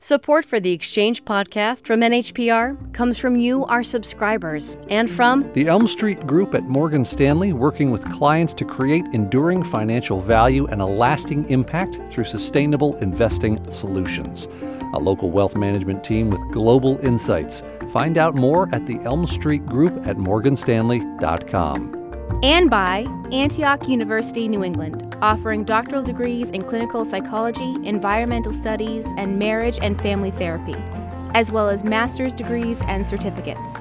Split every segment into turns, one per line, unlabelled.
Support for the Exchange podcast from NHPR comes from you, our subscribers, and from
the Elm Street Group at Morgan Stanley, working with clients to create enduring financial value and a lasting impact through sustainable investing solutions. A local wealth management team with global insights. Find out more at the Elm Street Group at morganstanley.com.
And by Antioch University, New England, offering doctoral degrees in clinical psychology, environmental studies, and marriage and family therapy, as well as master's degrees and certificates.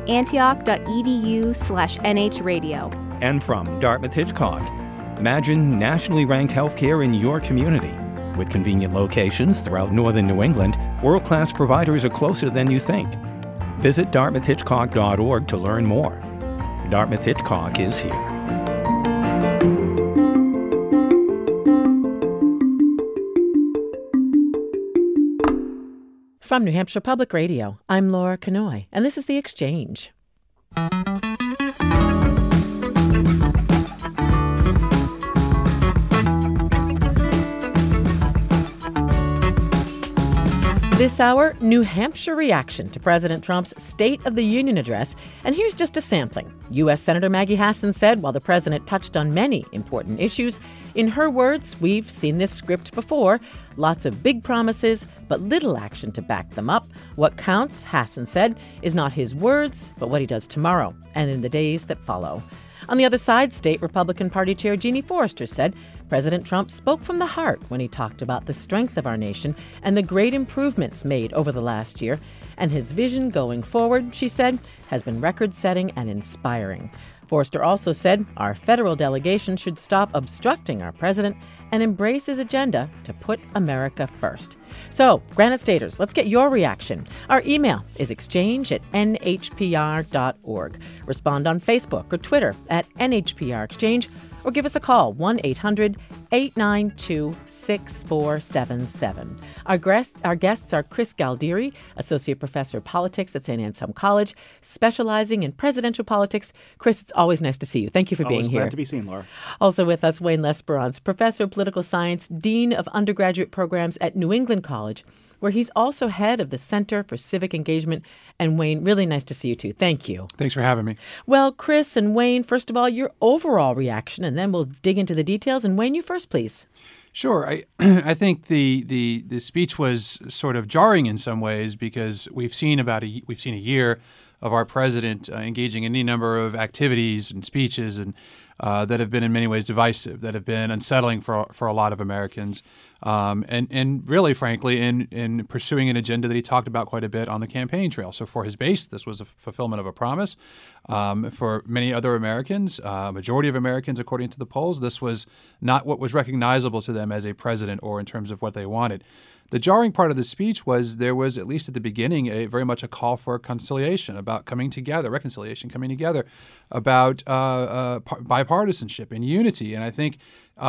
Antioch.edu/NHradio.
And from Dartmouth Hitchcock, imagine nationally ranked healthcare in your community. With convenient locations throughout northern New England, world-class providers are closer than you think. Visit dartmouthhitchcock.org to learn more. Dartmouth Hitchcock is here.
From New Hampshire Public Radio, I'm Laura Kanoy, and this is The Exchange. This hour, New Hampshire reaction to President Trump's State of the Union address. And here's just a sampling. U.S. Senator Maggie Hassan said while the president touched on many important issues, in her words, we've seen this script before. Lots of big promises, but little action to back them up. What counts, Hassan said, is not his words, but what he does tomorrow and in the days that follow. On the other side, State Republican Party Chair Jeannie Forrester said President Trump spoke from the heart when he talked about the strength of our nation and the great improvements made over the last year. And his vision going forward, she said, has been record-setting and inspiring. Forrester also said our federal delegation should stop obstructing our president and embrace his agenda to put America first. So, Granite Staters, let's get your reaction. Our email is exchange@nhpr.org. Respond on Facebook or Twitter @NHPRExchange, or give us a call, 1-800-892-6477. Our guests are Chris Galdieri, Associate Professor of Politics at St. Anselm College, specializing in presidential politics. Chris, it's always nice to see you. Thank you for being here.
Glad to be seen, Laura.
Also with us, Wayne Lesperance, Professor of Political Science, Dean of Undergraduate Programs at New England College, where he's also head of the Center for Civic Engagement. And Wayne, really nice to see you too. Thank you.
Thanks for having me.
Well, Chris and Wayne, first of all, your overall reaction, and then we'll dig into the details. And Wayne, you first, please.
Sure. I think the speech was sort of jarring in some ways because we've seen a year of our president engaging in any number of activities and speeches and that have been in many ways divisive, that have been unsettling for a lot of Americans, and really, frankly, in pursuing an agenda that he talked about quite a bit on the campaign trail. So for his base, this was a fulfillment of a promise. For many other Americans, majority of Americans, according to the polls, this was not what was recognizable to them as a president or in terms of what they wanted. The jarring part of the speech was there was, at least at the beginning, very much a call for conciliation, about coming together, reconciliation, coming together, about bipartisanship and unity. And I think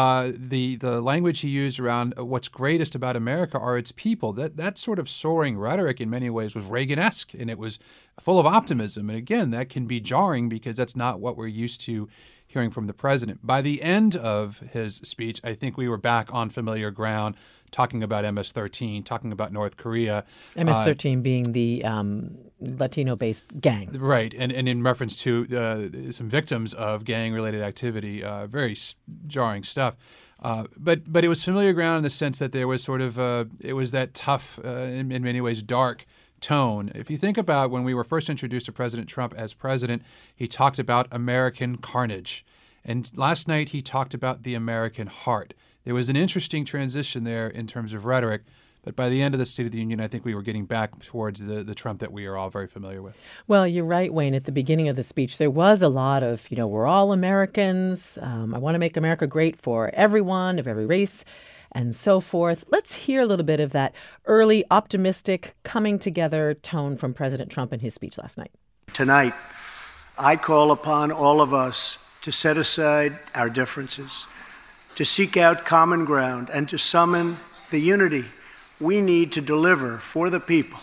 the language he used around what's greatest about America are its people, that sort of soaring rhetoric in many ways was Reagan-esque, and it was full of optimism. And again, that can be jarring because that's not what we're used to hearing from the president. By the end of his speech, I think we were back on familiar ground, talking about MS-13, talking about North Korea.
MS-13 being the Latino-based gang.
Right, and in reference to some victims of gang-related activity, very jarring stuff. But it was familiar ground in the sense that there was sort of, it was that tough, in many ways dark tone. If you think about when we were first introduced to President Trump as president, he talked about American carnage. And last night he talked about the American heart. There was an interesting transition there in terms of rhetoric, but by the end of the State of the Union, I think we were getting back towards the Trump that we are all very familiar with.
Well, you're right, Wayne. At the beginning of the speech, there was a lot of, we're all Americans. I want to make America great for everyone, of every race, and so forth. Let's hear a little bit of that early, optimistic, coming together tone from President Trump in his speech last night.
Tonight, I call upon all of us to set aside our differences, to seek out common ground, and to summon the unity we need to deliver for the people.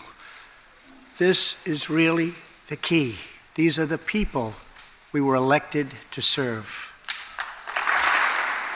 This is really the key. These are the people we were elected to serve.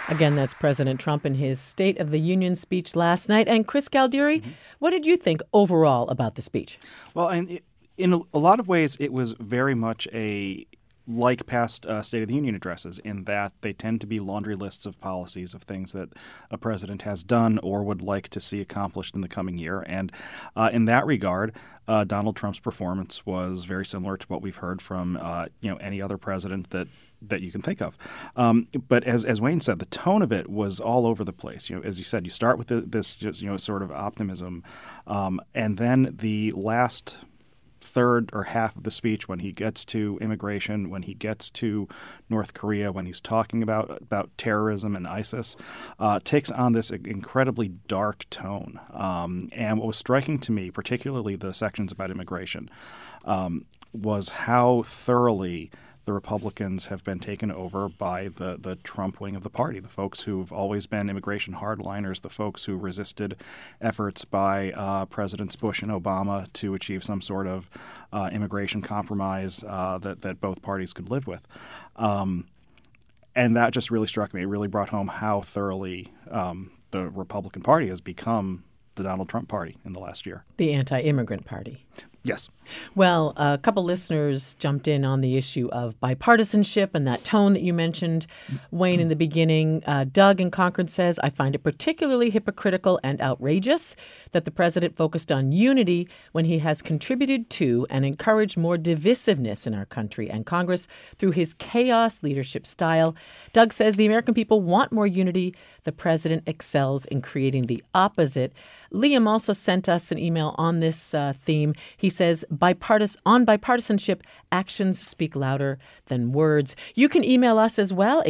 Again, that's President Trump in his State of the Union speech last night. And Chris Galdieri, what did you think overall about the speech?
Well, and in a lot of ways, it was very much like past State of the Union addresses, in that they tend to be laundry lists of policies of things that a president has done or would like to see accomplished in the coming year. And in that regard, Donald Trump's performance was very similar to what we've heard from any other president that you can think of. But as Wayne said, the tone of it was all over the place. As you said, you start with this sort of optimism, and then the last third or half of the speech, when he gets to immigration, when he gets to North Korea, when he's talking about terrorism and ISIS, takes on this incredibly dark tone. And what was striking to me, particularly the sections about immigration, was how thoroughly the Republicans have been taken over by the Trump wing of the party, the folks who've always been immigration hardliners, the folks who resisted efforts by Presidents Bush and Obama to achieve some sort of immigration compromise that both parties could live with. And that just really struck me. It really brought home how thoroughly the Republican Party has become the Donald Trump party in the last year.
The anti-immigrant party.
Yes.
Well, a couple listeners jumped in on the issue of bipartisanship and that tone that you mentioned, Wayne, in the beginning. Doug in Concord says, I find it particularly hypocritical and outrageous that the president focused on unity when he has contributed to and encouraged more divisiveness in our country and Congress through his chaos leadership style. Doug says the American people want more unity. The president excels in creating the opposite. Liam also sent us an email on this theme. He says, on bipartisanship, actions speak louder than words. You can email us as well,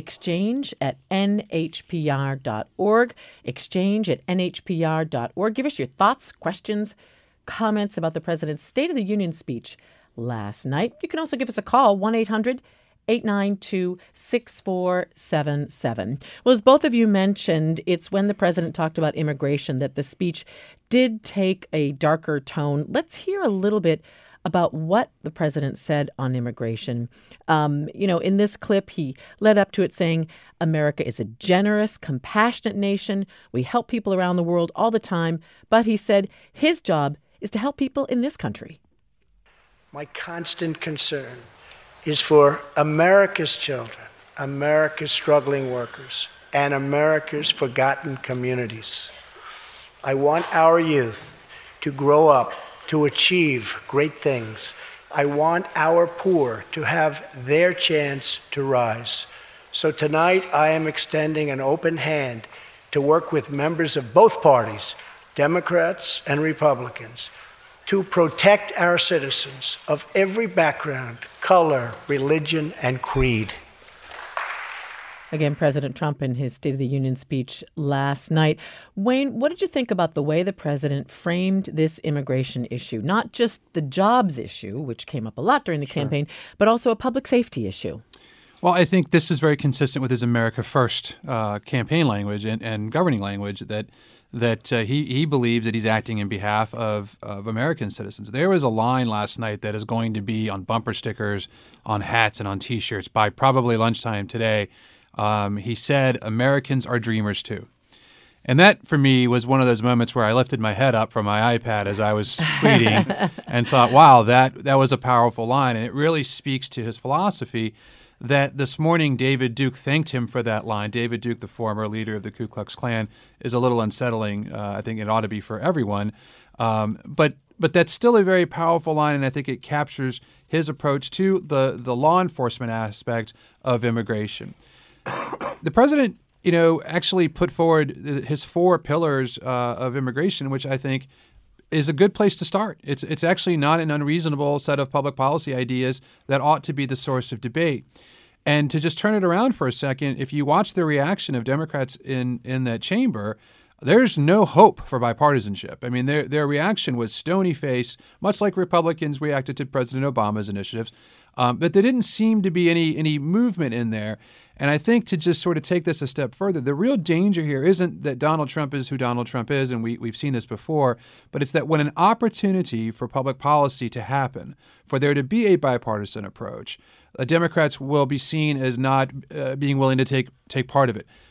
exchange@nhpr.org, exchange@nhpr.org. Give us your thoughts, questions, comments about the president's State of the Union speech last night. You can also give us a call, 1-800-892-6477. Well, as both of you mentioned, it's when the president talked about immigration that the speech did take a darker tone. Let's hear a little bit about what the president said on immigration. In this clip, he led up to it saying, America is a generous, compassionate nation. We help people around the world all the time. But he said his job is to help people in this country.
My constant concern is for America's children, America's struggling workers, and America's forgotten communities. I want our youth to grow up to achieve great things. I want our poor to have their chance to rise. So tonight I am extending an open hand to work with members of both parties, Democrats and Republicans, to protect our citizens of every background, color, religion, and creed.
Again, President Trump in his State of the Union speech last night. Wayne, what did you think about the way the president framed this immigration issue? Not just the jobs issue, which came up a lot during the campaign, but also a public safety issue.
Well, I think this is very consistent with his America First campaign language and governing language that he believes that he's acting in behalf of American citizens. There was a line last night that is going to be on bumper stickers, on hats, and on T-shirts by probably lunchtime today. He said, Americans are dreamers too. And that, for me, was one of those moments where I lifted my head up from my iPad as I was tweeting and thought, wow, that was a powerful line. And it really speaks to his philosophy that this morning David Duke thanked him for that line. David Duke, the former leader of the Ku Klux Klan, is a little unsettling. I think it ought to be for everyone. But that's still a very powerful line, and I think it captures his approach to the law enforcement aspect of immigration. The president, actually put forward his 4 pillars of immigration, which I think is a good place to start. It's actually not an unreasonable set of public policy ideas that ought to be the source of debate. And to just turn it around for a second, if you watch the reaction of Democrats in that chamber, there's no hope for bipartisanship. I mean, their reaction was stony-faced, much like Republicans reacted to President Obama's initiatives. But there didn't seem to be any movement in there. And I think to just sort of take this a step further, the real danger here isn't that Donald Trump is who Donald Trump is, and we've seen this before, but it's that when an opportunity for public policy to happen, for there to be a bipartisan approach, Democrats will be seen as not being willing to take part of it.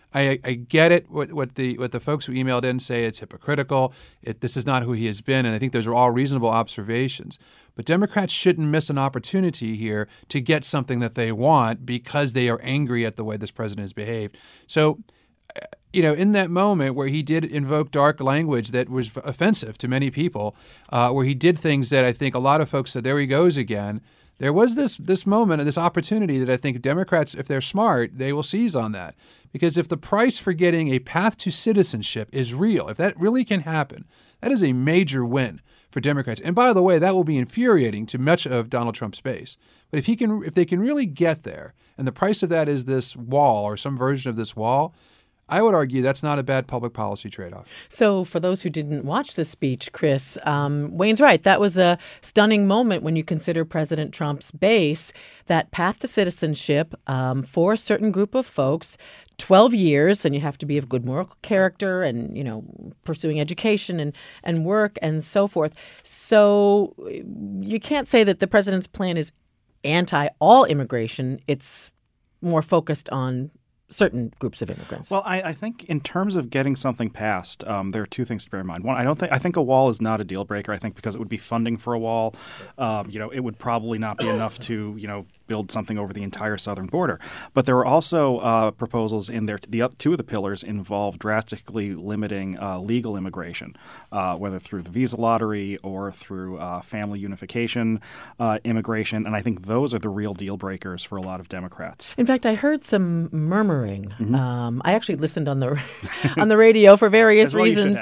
I get it. What the folks who emailed in say, it's hypocritical. This is not who he has been, and I think those are all reasonable observations. But Democrats shouldn't miss an opportunity here to get something that they want because they are angry at the way this president has behaved. So, in that moment where he did invoke dark language that was offensive to many people, where he did things that I think a lot of folks said, there he goes again. There was this moment, this opportunity that I think Democrats, if they're smart, they will seize on that. Because if the price for getting a path to citizenship is real, if that really can happen, that is a major win for Democrats. And by the way, that will be infuriating to much of Donald Trump's base. But if they can really get there, and the price of that is this wall or some version of this wall, I would argue that's not a bad public policy trade-off.
So for those who didn't watch the speech, Chris, Wayne's right. That was a stunning moment when you consider President Trump's base, that path to citizenship for a certain group of folks, 12 years, and you have to be of good moral character and, pursuing education and work and so forth. So you can't say that the president's plan is anti-all immigration. It's more focused on certain groups of immigrants.
Well, I think in terms of getting something passed, there are two things to bear in mind. One, I think a wall is not a deal breaker. I think because it would be funding for a wall, it would probably not be enough to, build something over the entire southern border. But there were also proposals in there. Two of the pillars involve drastically limiting legal immigration, whether through the visa lottery or through family unification immigration. And I think those are the real deal breakers for a lot of Democrats.
In fact, I heard some murmuring. Mm-hmm. I actually listened on the on the radio for various reasons.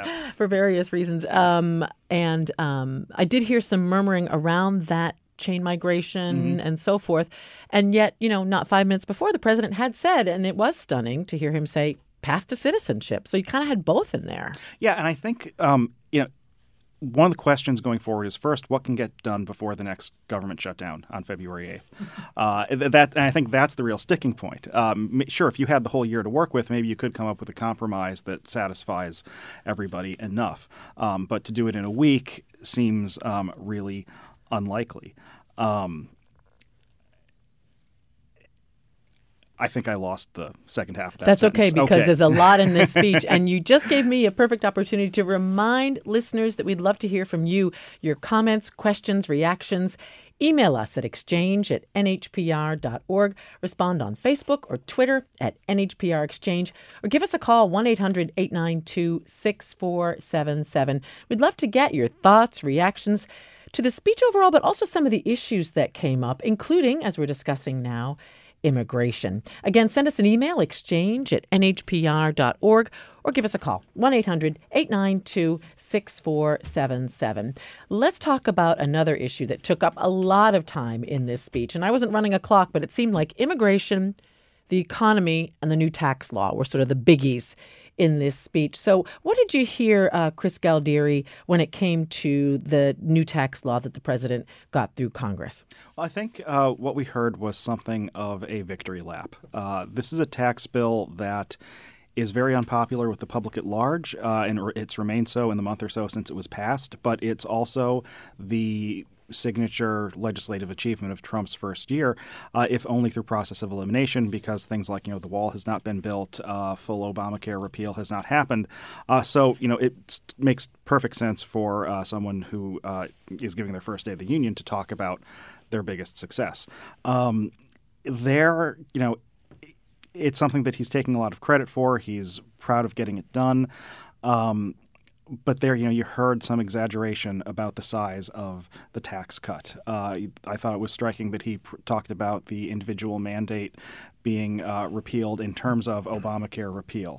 And I did hear some murmuring around that chain migration and so forth. And yet, not 5 minutes before, the president had said, and it was stunning to hear him say, path to citizenship. So you kind of had both in there.
Yeah, and I think, one of the questions going forward is, first, what can get done before the next government shutdown on February 8th? And I think that's the real sticking point. Sure, if you had the whole year to work with, maybe you could come up with a compromise that satisfies everybody enough. But to do it in a week seems really unlikely. I think I lost the second half of that
That's
sentence.
okay, because there's a lot in this speech. And you just gave me a perfect opportunity to remind listeners that we'd love to hear from you, your comments, questions, reactions. Email us at exchange@nhpr.org. Respond on Facebook or Twitter at NHPR Exchange, or give us a call, 1-800-892-6477. We'd love to get your thoughts, reactions to the speech overall, but also some of the issues that came up, including, as we're discussing now, immigration. Again, send us an email, exchange@nhpr.org, or give us a call, 1-800-892-6477. Let's talk about another issue that took up a lot of time in this speech. And I wasn't running a clock, but it seemed like immigration, the economy, and the new tax law were sort of the biggies in this speech. So what did you hear, Chris Galdieri, when it came to the new tax law that the president got through Congress?
Well, I think what we heard was something of a victory lap. This is a tax bill that is very unpopular with the public at large, and it's remained so in the month or so since it was passed, but it's also the signature legislative achievement of Trump's first year, if only through process of elimination, because things like, the wall has not been built, full Obamacare repeal has not happened. So it makes perfect sense for someone who is giving their first Day of the Union to talk about their biggest success. It's something that he's taking a lot of credit for. He's proud of getting it done. But there, you heard some exaggeration about the size of the tax cut. I thought it was striking that he talked about the individual mandate being repealed in terms of Obamacare repeal.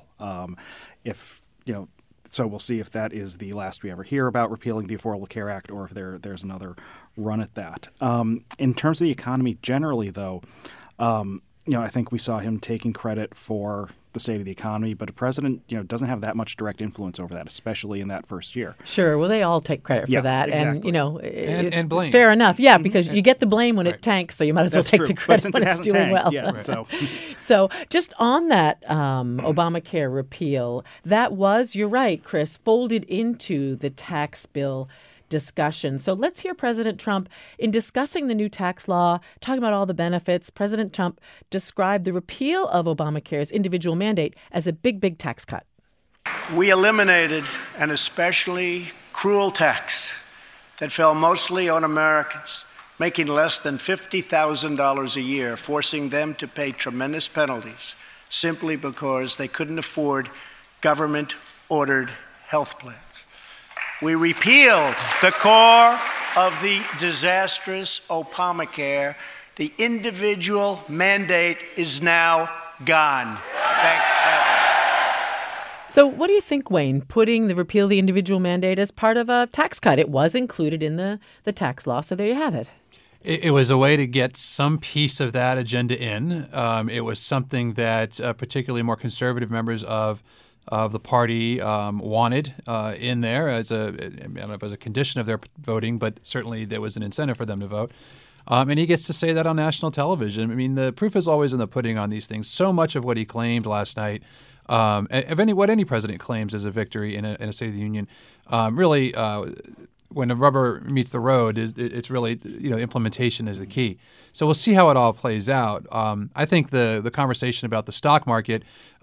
So we'll see if that is the last we ever hear about repealing the Affordable Care Act, or if there's another run at that. In terms of the economy generally, though, I think we saw him taking credit for the state of the economy, but a president, doesn't have that much direct influence over that, especially in that first year.
Sure. Well, they all take credit for that.
Exactly.
And blame.
Fair enough. Yeah, because you get the blame when it tanks, so you might as well take the credit when it's doing well.
Yeah, right.
So just on that Obamacare repeal, that was, you're right, Chris, folded into the tax bill discussion. So let's hear President Trump in discussing the new tax law, talking about all the benefits. President Trump described the repeal of Obamacare's individual mandate as a big, big tax cut.
We eliminated an especially cruel tax that fell mostly on Americans making less than $50,000 a year, forcing them to pay tremendous penalties simply because they couldn't afford government-ordered health plans. We repealed the core of the disastrous Obamacare. The individual mandate is now gone. Thank heaven.
So what do you think, Wayne, putting the repeal of the individual mandate as part of a tax cut? It was included in the tax law, so there you have it.
It was a way to get some piece of that agenda in. It was something that particularly more conservative members of the party wanted in there as a condition of their voting, but certainly there was an incentive for them to vote. And he gets to say that on national television. I mean, the proof is always in the pudding on these things. So much of what he claimed last night, what any president claims as a victory in a State of the Union, really when the rubber meets the road, it's really, implementation is the key. So we'll see how it all plays out. I think the conversation about the stock market,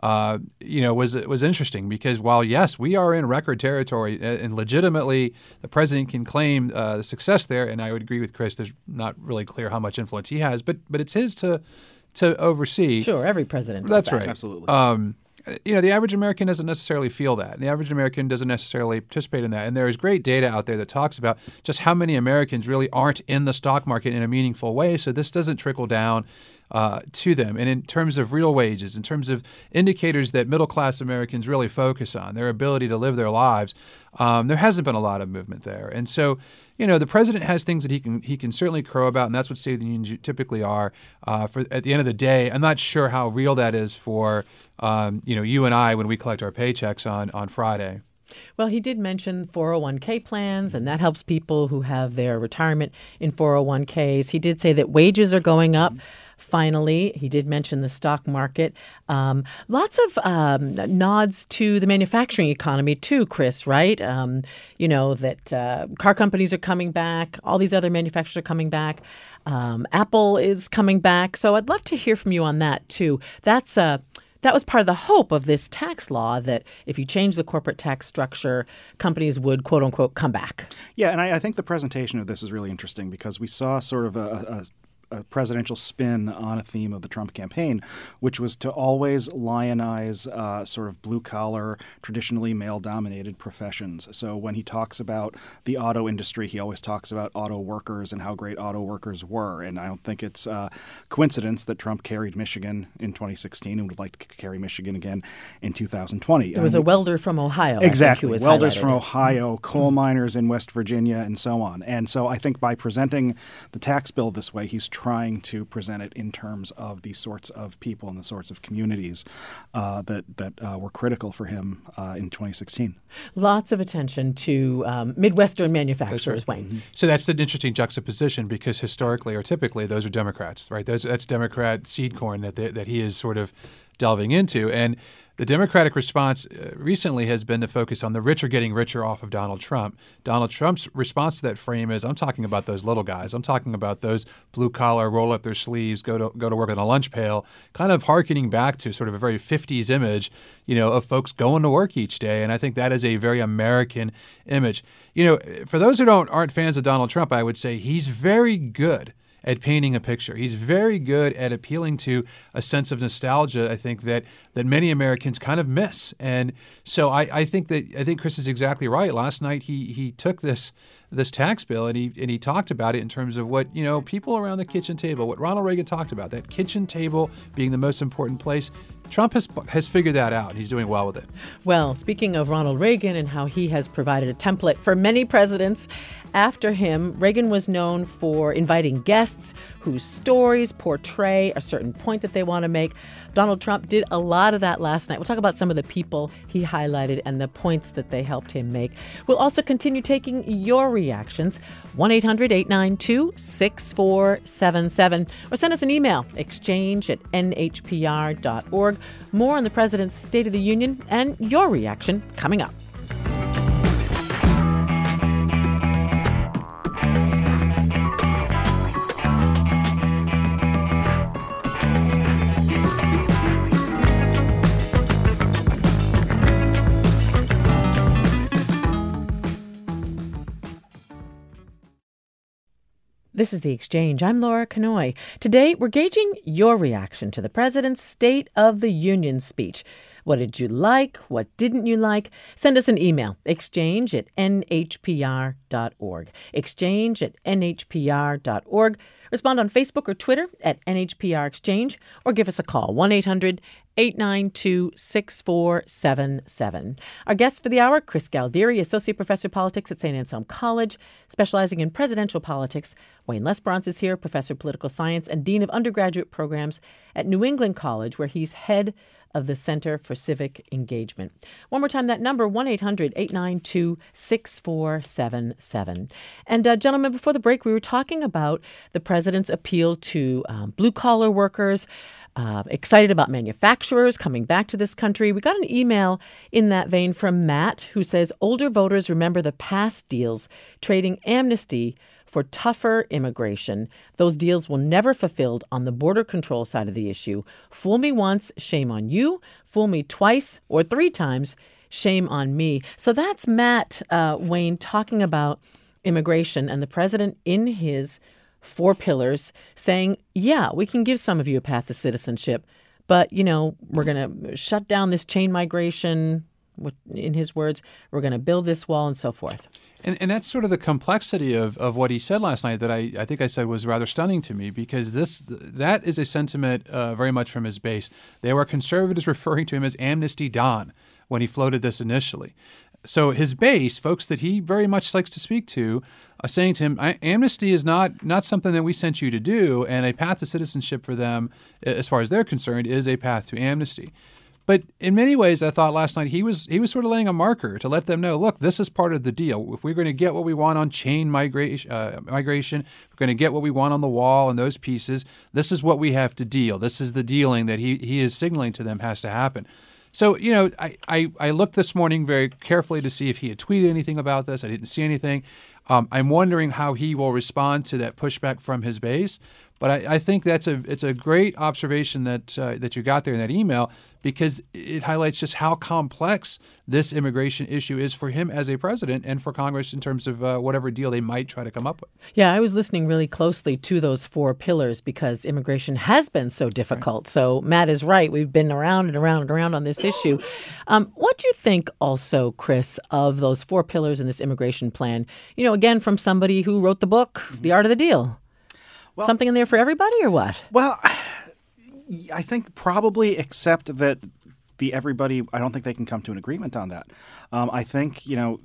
was interesting because while, yes, we are in record territory and legitimately the president can claim the success there, and I would agree with Chris, there's not really clear how much influence he has, but it's his to oversee.
Sure, every president does
That's
that.
right.
Absolutely.
The average American doesn't necessarily feel that. The average American doesn't necessarily participate in that. And there is great data out there that talks about just how many Americans really aren't in the stock market in a meaningful way. So this doesn't trickle down to them. And in terms of real wages, in terms of indicators that middle-class Americans really focus on, their ability to live their lives, there hasn't been a lot of movement there. And so, the president has things that he can certainly crow about, and that's what State of the Union typically are. At the end of the day, I'm not sure how real that is for you and I when we collect our paychecks on Friday.
Well, he did mention 401k plans, and that helps people who have their retirement in 401ks. He did say that wages are going up. Finally, he did mention the stock market. Lots of nods to the manufacturing economy too, Chris, right? That car companies are coming back. All these other manufacturers are coming back. Apple is coming back. So I'd love to hear from you on that too. That was part of the hope of this tax law, that if you change the corporate tax structure, companies would, quote unquote, come back.
Yeah, and I think the presentation of this is really interesting because we saw sort of a presidential spin on a theme of the Trump campaign, which was to always lionize sort of blue-collar, traditionally male-dominated professions. So when he talks about the auto industry, he always talks about auto workers and how great auto workers were. And I don't think it's coincidence that Trump carried Michigan in 2016 and would like to carry Michigan again in 2020.
There was a welder from Ohio.
Exactly. Welders from Ohio, coal miners in West Virginia, and so on. And so I think by presenting the tax bill this way, he's trying to present it in terms of the sorts of people and the sorts of communities that were critical for him in 2016.
Lots of attention to Midwestern manufacturers, Wayne.
Mm-hmm. So that's an interesting juxtaposition because historically or typically those are Democrats, right? That's Democrat seed corn that he is sort of delving into. And the Democratic response recently has been to focus on the rich are getting richer off of Donald Trump. Donald Trump's response to that frame is, I'm talking about those little guys. I'm talking about those blue-collar, roll up their sleeves, go to work on a lunch pail, kind of hearkening back to sort of a very 50s image, of folks going to work each day. And I think that is a very American image. For those who aren't fans of Donald Trump, I would say he's very good at painting a picture. He's very good at appealing to a sense of nostalgia, I think, that many Americans kind of miss. And so I think Chris is exactly right. Last night he took this tax bill and he talked about it in terms of what, people around the kitchen table, what Ronald Reagan talked about, that kitchen table being the most important place. Trump has figured that out. He's doing well with it.
Well, speaking of Ronald Reagan and how he has provided a template for many presidents after him, Reagan was known for inviting guests whose stories portray a certain point that they want to make. Donald Trump did a lot of that last night. We'll talk about some of the people he highlighted and the points that they helped him make. We'll also continue taking your reactions. 1-800-892-6477. Or send us an email, exchange@nhpr.org. More on the President's State of the Union and your reaction coming up. This is The Exchange. I'm Laura Kanoy. Today, we're gauging your reaction to the president's State of the Union speech. What did you like? What didn't you like? Send us an email, exchange@nhpr.org. Exchange@nhpr.org. Respond on Facebook or Twitter at NHPR Exchange, or give us a call, 1-800-892-6477. Our guest for the hour, Chris Galdieri, Associate Professor of Politics at St. Anselm College, specializing in presidential politics. Wayne Lesperance is here, Professor of Political Science and Dean of Undergraduate Programs at New England College, where he's head of the Center for Civic Engagement. One more time, that number, 1-800-892-6477. And gentlemen, before the break, we were talking about the president's appeal to blue-collar workers, excited about manufacturers coming back to this country. We got an email in that vein from Matt, who says, older voters remember the past deals, trading amnesty for tougher immigration. Those deals were never fulfilled on the border control side of the issue. Fool me once, shame on you. Fool me twice or three times, shame on me. So that's Matt, Wayne, talking about immigration and the president in his 4 pillars saying, yeah, we can give some of you a path to citizenship, but, we're going to shut down this chain migration. In his words, we're going to build this wall and so forth.
And that's sort of the complexity of what he said last night that I think I said was rather stunning to me, because that is a sentiment very much from his base. There were conservatives referring to him as Amnesty Don when he floated this initially. So his base, folks that he very much likes to speak to, are saying to him, amnesty is not something that we sent you to do, and a path to citizenship for them, as far as they're concerned, is a path to amnesty. But in many ways, I thought last night he was sort of laying a marker to let them know, look, this is part of the deal. If we're going to get what we want on chain migration, we're going to get what we want on the wall and those pieces, this is what we have to deal. This is the dealing that he is signaling to them has to happen. So, I looked this morning very carefully to see if he had tweeted anything about this. I didn't see anything. I'm wondering how he will respond to that pushback from his base. But I think it's a great observation that you got there in that email, because it highlights just how complex this immigration issue is for him as a president and for Congress in terms of whatever deal they might try to come up with.
Yeah, I was listening really closely to those 4 pillars because immigration has been so difficult. Right. So Matt is right. We've been around and around and around on this issue. What do you think also, Chris, of those 4 pillars in this immigration plan? Again, from somebody who wrote the book, The Art of the Deal. Well, something in there for everybody or what?
Well, I think probably, except that everybody, I don't think they can come to an agreement on that. I think,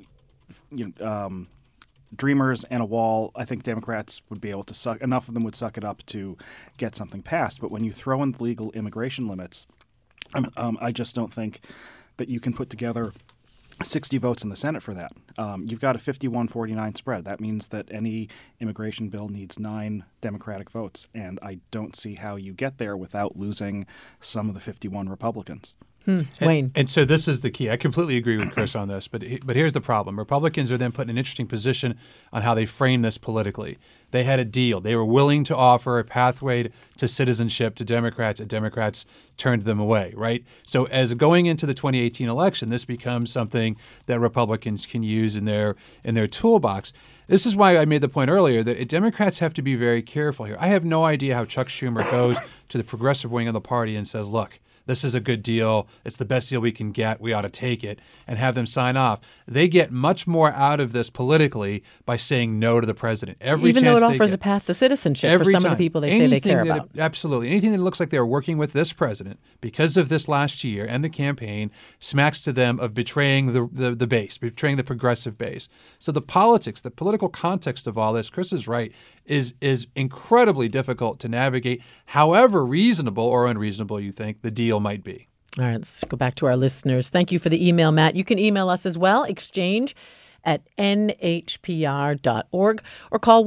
Dreamers and a wall, I think Democrats would be able to enough of them would suck it up to get something passed. But when you throw in legal immigration limits, I just don't think that you can put together 60 votes in the Senate for that. You've got a 51-49 spread. That means that any immigration bill needs 9 Democratic votes, and I don't see how you get there without losing some of the 51 Republicans.
Wayne.
And so this is the key. I completely agree with Chris on this, but here's the problem. Republicans are then put in an interesting position on how they frame this politically. They had a deal. They were willing to offer a pathway to citizenship to Democrats, and Democrats turned them away, right? So as going into the 2018 election, this becomes something that Republicans can use in their toolbox. This is why I made the point earlier that Democrats have to be very careful here. I have no idea how Chuck Schumer goes to the progressive wing of the party and says, look, this is a good deal. It's the best deal we can get. We ought to take it, and have them sign off. They get much more out of this politically by saying no to the president.
Even though it offers a path to citizenship for some of the people they say they care about.
Absolutely. Anything that looks like they're working with this president because of this last year and the campaign smacks to them of betraying the base, betraying the progressive base. So the politics, the political context of all this, Chris is right, is incredibly difficult to navigate, however reasonable or unreasonable you think the deal might be.
All right, let's go back to our listeners. Thank you for the email, Matt. You can email us as well, exchange@nhpr.org, or call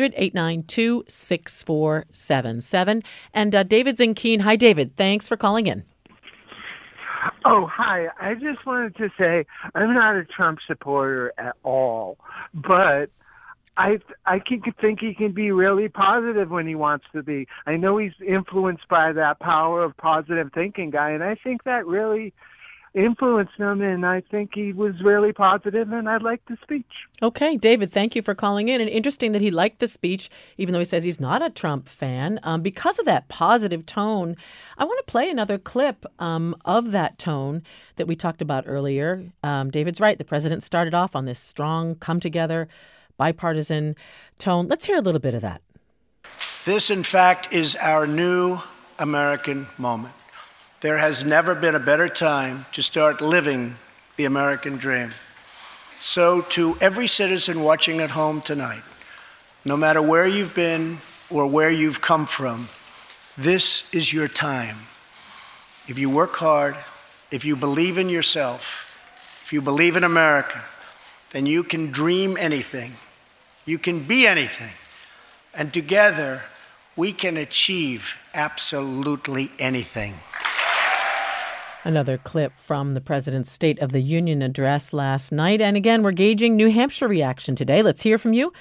1-800-892-6477. And David's in Keene. Hi, David. Thanks for calling in.
Oh, hi. I just wanted to say I'm not a Trump supporter at all, but I think he can be really positive when he wants to be. I know he's influenced by that power of positive thinking guy, and I think that really influenced him, and I think he was really positive, and I liked the speech.
Okay, David, thank you for calling in. And interesting that he liked the speech, even though he says he's not a Trump fan. Because of that positive tone, I want to play another clip of that tone that we talked about earlier. David's right. The president started off on this strong, come-together, bipartisan tone. Let's hear a little bit of that.
This, in fact, is our new American moment. There has never been a better time to start living the American dream. So to every citizen watching at home tonight, no matter where you've been or where you've come from, this is your time. If you work hard, if you believe in yourself, if you believe in America, then you can dream anything. You can be anything. And together, we can achieve absolutely anything.
Another clip from the president's State of the Union address last night. And again, we're gauging New Hampshire reaction today. Let's hear from you.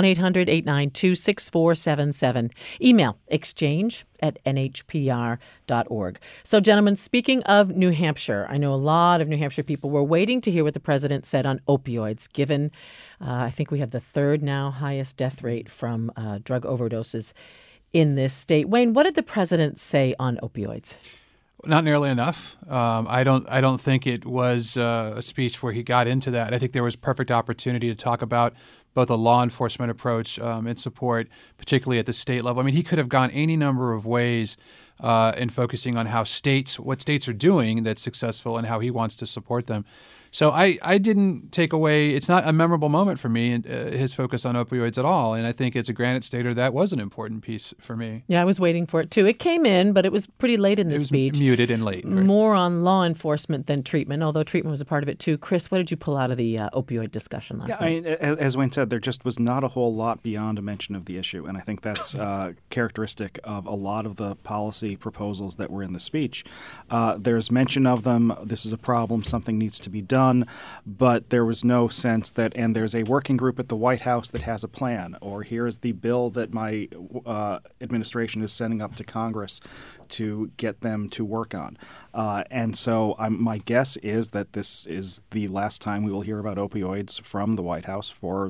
1-800-892-6477. Email exchange@nhpr.org. So, gentlemen, speaking of New Hampshire, I know a lot of New Hampshire people were waiting to hear what the president said on opioids, given I think we have the third now highest death rate from drug overdoses in this state. Wayne, what did the president say on opioids?
Not nearly enough. I don't think it was a speech where he got into that. I think there was perfect opportunity to talk about both a law enforcement approach and support, particularly at the state level. I mean, he could have gone any number of ways in focusing on what states are doing that's successful and how he wants to support them. So I didn't take away – it's not a memorable moment for me, his focus on opioids at all. And I think as a Granite Stater, that was an important piece for me.
Yeah, I was waiting for it too. It came in, but it was pretty late in the speech.
It was muted and late. Right?
More on law enforcement than treatment, although treatment was a part of it too. Chris, what did you pull out of the opioid discussion last night?
As Wayne said, there just was not a whole lot beyond a mention of the issue. And I think that's characteristic of a lot of the policy proposals that were in the speech. There's mention of them. This is a problem. Something needs to be done. But there was no sense that, and there's a working group at the White House that has a plan, or here's the bill that my administration is sending up to Congress to get them to work on. And so my guess is that this is the last time we will hear about opioids from the White House for,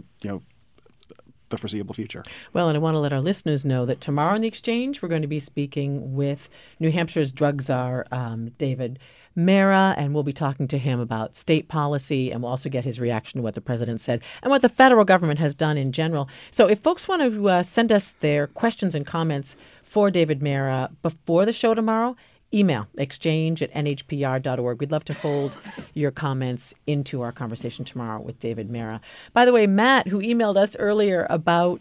the foreseeable future. Well, and I want to let our listeners know that tomorrow in the Exchange, we're going to be speaking with New Hampshire's drug czar, David Mehra, and we'll be talking to him about state policy, and we'll also get his reaction to what the president said and what the federal government has done in general. So if folks want to send us their questions and comments for David Mehra before the show tomorrow, email exchange@nhpr.org. We'd love to fold your comments into our conversation tomorrow with David Mehra. By the way, Matt, who emailed us earlier about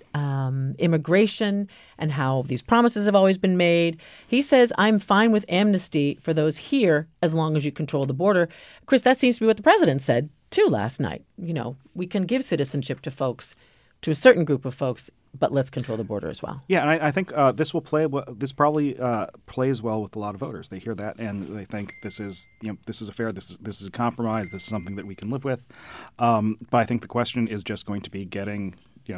immigration and how these promises have always been made, he says, I'm fine with amnesty for those here as long as you control the border. Chris, that seems to be what the president said, too, last night. We can give citizenship to folks, to a certain group of folks, but let's control the border as well. Yeah, and I think this probably plays well with a lot of voters. They hear that and they think this is a fair, this is a compromise, this is something that we can live with. But I think the question is just going to be getting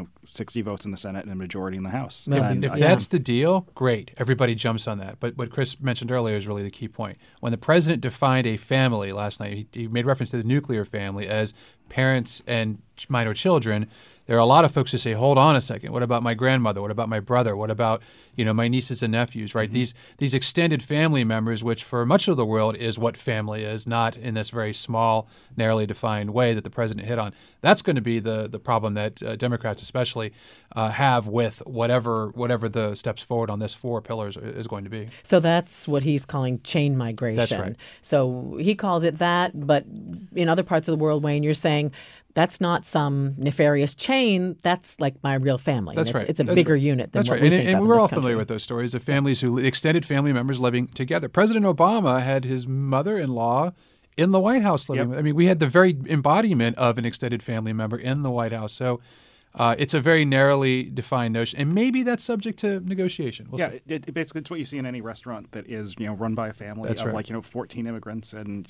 60 votes in the Senate and a majority in the House.
If that's the deal, great. Everybody jumps on that. But what Chris mentioned earlier is really the key point. When the president defined a family last night, he made reference to the nuclear family as parents and minor children. There are a lot of folks who say, hold on a second, what about my grandmother? What about my brother? What about, my nieces and nephews, right? Mm-hmm. These extended family members, which for much of the world is what family is, not in this very small, narrowly defined way that the president hit on. That's going to be the problem that Democrats especially have with whatever the steps forward on this 4 pillars is going to be.
So that's what he's calling chain migration.
That's right.
So he calls it that, but in other parts of the world, Wayne, you're saying that's not some nefarious chain. That's like my real family.
That's right.
It's a bigger unit than what we think of in this country.
And we're all familiar with those stories of families extended family members living together. President Obama had his mother-in-law in the White House living. Yep. I mean, we had the very embodiment of an extended family member in the White House. So it's a very narrowly defined notion, and maybe that's subject to negotiation. We'll see.
Basically, it's what you see in any restaurant that is run by a family
that's
of
right.
14 immigrants and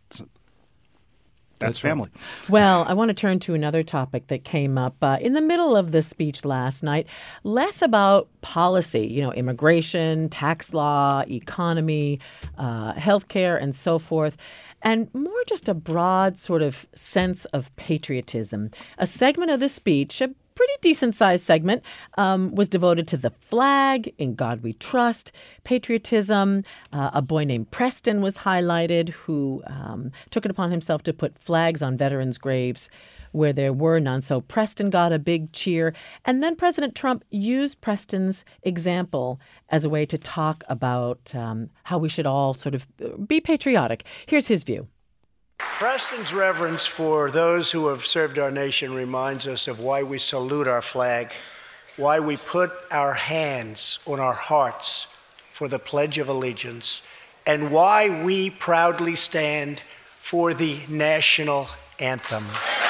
That's family.
Right. Well, I want to turn to another topic that came up in the middle of the speech last night, less about policy, immigration, tax law, economy, healthcare, and so forth, and more just a broad sort of sense of patriotism. A segment of the speech, a pretty decent-sized segment, was devoted to the flag, In God We Trust, patriotism. A boy named Preston was highlighted who took it upon himself to put flags on veterans' graves where there were none. So Preston got a big cheer. And then President Trump used Preston's example as a way to talk about how we should all sort of be patriotic. Here's his view.
Preston's reverence for those who have served our nation reminds us of why we salute our flag, why we put our hands on our hearts for the Pledge of Allegiance, and why we proudly stand for the national anthem.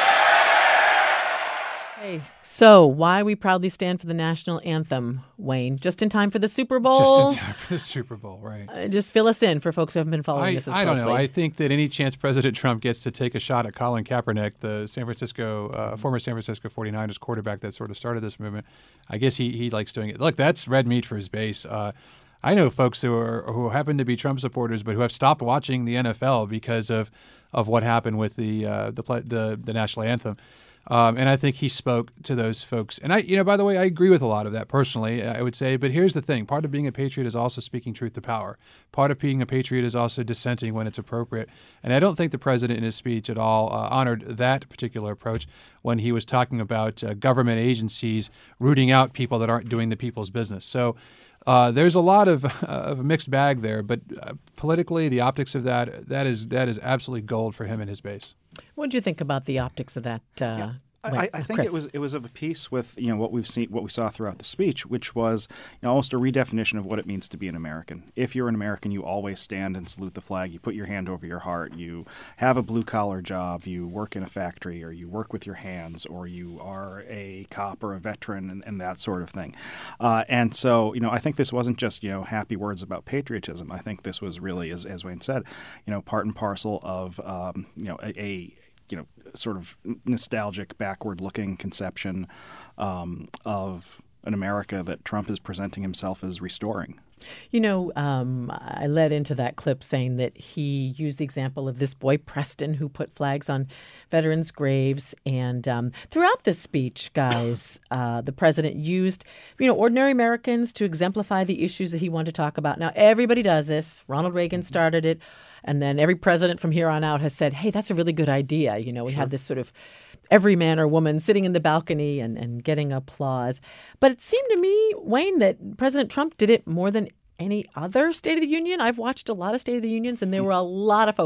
Hey, so why we proudly stand for the national anthem, Wayne? Just in time for the Super Bowl?
Just in time for the Super Bowl, right.
Just fill us in for folks who haven't been following this as closely.
I don't know. I think that any chance President Trump gets to take a shot at Colin Kaepernick, the former San Francisco 49ers quarterback that sort of started this movement, I guess he likes doing it. Look, that's red meat for his base. I know folks who happen to be Trump supporters, but who have stopped watching the NFL because of what happened with the national anthem. And I think he spoke to those folks. And by the way, I agree with a lot of that personally, I would say. But here's the thing. Part of being a patriot is also speaking truth to power. Part of being a patriot is also dissenting when it's appropriate. And I don't think the president in his speech at all honored that particular approach when he was talking about government agencies rooting out people that aren't doing the people's business. So there's a lot of a mixed bag there. But politically, the optics of that is absolutely gold for him and his base.
What did you think about the optics of that?
I think
Chris?
it was of a piece with what we saw throughout the speech, which was almost a redefinition of what it means to be an American. If you're an American, you always stand and salute the flag. You put your hand over your heart. You have a blue collar job. You work in a factory, or you work with your hands, or you are a cop or a veteran, and that sort of thing. And so I think this wasn't just happy words about patriotism. I think this was really, as Wayne said, part and parcel of a sort of nostalgic, backward-looking conception of an America that Trump is presenting himself as restoring.
I led into that clip saying that he used the example of this boy, Preston, who put flags on veterans' graves. And throughout this speech, guys, the president used, ordinary Americans to exemplify the issues that he wanted to talk about. Now, everybody does this. Ronald Reagan started it. And then every president from here on out has said, hey, that's a really good idea. We have this sort of every man or woman sitting in the balcony and getting applause. But it seemed to me, Wayne, that President Trump did it more than any other State of the Union. I've watched a lot of State of the Unions, and there were a lot of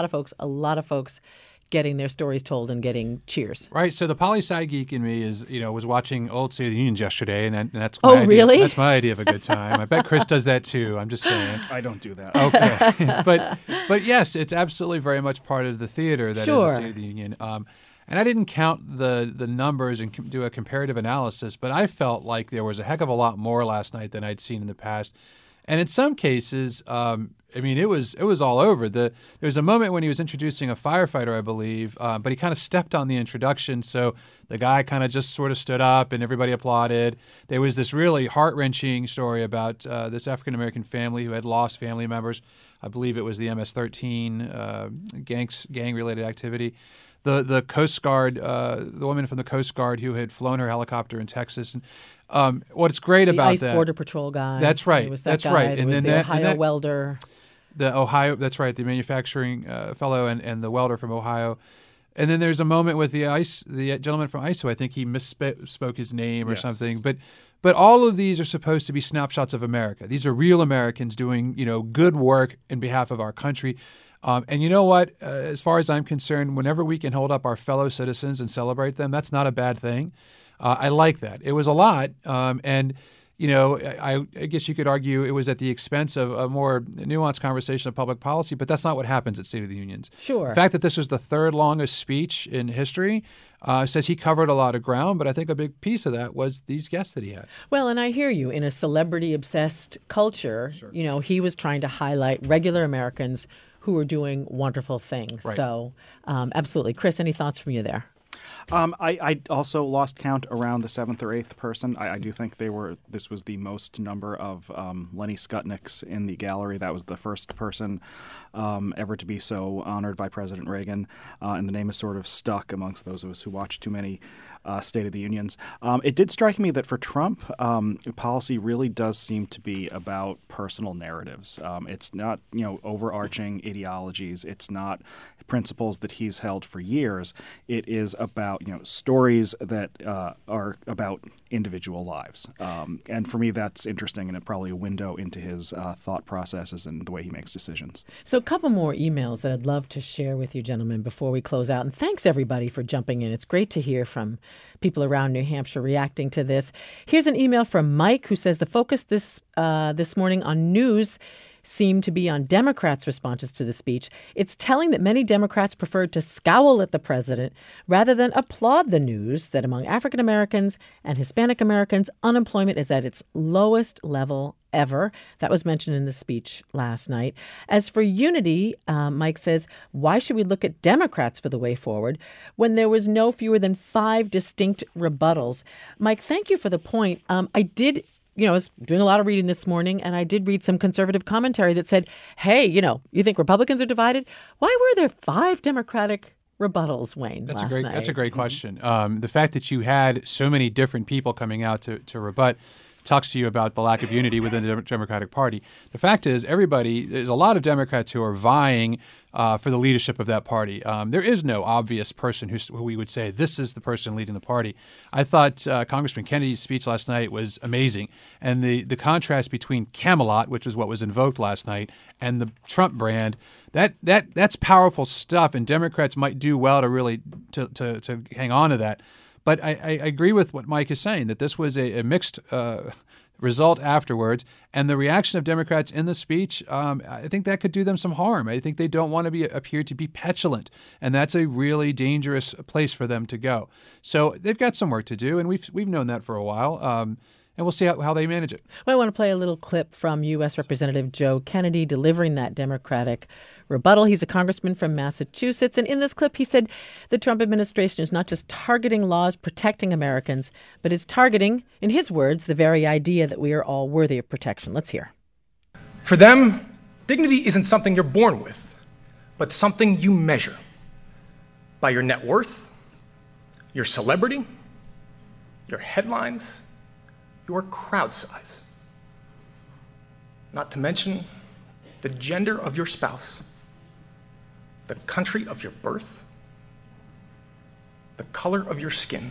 folks getting their stories told and getting cheers.
Right. So the poli-sci geek in me was watching old State of the Unions yesterday, and that's my idea.
Really?
That's my idea of a good time. I bet Chris does that too. I'm just saying.
I don't do that.
Okay. but yes, it's absolutely very much part of the theater that is the State of the Union. And I didn't count the numbers and do a comparative analysis, but I felt like there was a heck of a lot more last night than I'd seen in the past. And in some cases, it was all over. There was a moment when he was introducing a firefighter, I believe, but he kind of stepped on the introduction. So the guy kind of just sort of stood up and everybody applauded. There was this really heart-wrenching story about this African-American family who had lost family members. I believe it was the MS-13 gang-related activity. The Coast Guard, the woman from the Coast Guard who had flown her helicopter in Texas. And what's great about that?
The ICE Border Patrol guy.
That's right.
It was that
that's
guy.
right.
And then the Ohio welder.
The Ohio. That's right. The manufacturing fellow and the welder from Ohio. And then there's a moment with the gentleman from ICE who I think he misspoke his name or something. But all of these are supposed to be snapshots of America. These are real Americans doing good work in behalf of our country. And you know what? As far as I'm concerned, whenever we can hold up our fellow citizens and celebrate them, that's not a bad thing. I like that. It was a lot. And, I guess you could argue it was at the expense of a more nuanced conversation of public policy, but that's not what happens at State of the Unions.
Sure.
The fact that this was the third longest speech in history says he covered a lot of ground, but I think a big piece of that was these guests that he had.
Well, and I hear you. In a celebrity-obsessed culture,
Sure.
He was trying to highlight regular Americans who are doing wonderful things.
Right.
So, absolutely. Chris, any thoughts from you there?
I also lost count around the seventh or eighth person. I do think this was the most number of Lenny Skutniks in the gallery. That was the first person ever to be so honored by President Reagan. And the name is sort of stuck amongst those of us who watch too many State of the Unions. It did strike me that for Trump, policy really does seem to be about personal narratives. It's not, overarching ideologies. It's not principles that he's held for years. It is about, stories that are about individual lives. And for me, that's interesting and probably a window into his thought processes and the way he makes decisions.
So a couple more emails that I'd love to share with you, gentlemen, before we close out. And thanks, everybody, for jumping in. It's great to hear from people around New Hampshire reacting to this. Here's an email from Mike who says the focus this morning on news seemed to be on Democrats' responses to the speech. It's telling that many Democrats preferred to scowl at the president rather than applaud the news that among African Americans and Hispanic Americans, unemployment is at its lowest level ever. That was mentioned in the speech last night. As for unity, Mike says, why should we look at Democrats for the way forward when there was no fewer than 5 distinct rebuttals? Mike, thank you for the point. I was doing a lot of reading this morning, and I did read some conservative commentary that said, hey, you think Republicans are divided? Why were there 5 Democratic rebuttals, Wayne, last night?
That's a great question. The fact that you had so many different people coming out to rebut talks to you about the lack of unity within the Democratic Party. The fact is, there's a lot of Democrats who are vying for the leadership of that party. There is no obvious person who we would say, this is the person leading the party. I thought Congressman Kennedy's speech last night was amazing. And the contrast between Camelot, which was what was invoked last night, and the Trump brand, that's powerful stuff. And Democrats might do well to really to hang on to that. But I agree with what Mike is saying, that this was a mixed result afterwards. And the reaction of Democrats in the speech, I think that could do them some harm. I think they don't want to appear to be petulant. And that's a really dangerous place for them to go. So they've got some work to do, and we've known that for a while. And we'll see how they manage it.
Well, I want to play a little clip from U.S. Representative Joe Kennedy delivering that Democratic rebuttal. He's a congressman from Massachusetts. And in this clip, he said the Trump administration is not just targeting laws protecting Americans, but is targeting, in his words, the very idea that we are all worthy of protection. Let's hear.
For them, dignity isn't something you're born with, but something you measure by your net worth, your celebrity, your headlines, your crowd size. Not to mention the gender of your spouse, the country of your birth, the color of your skin,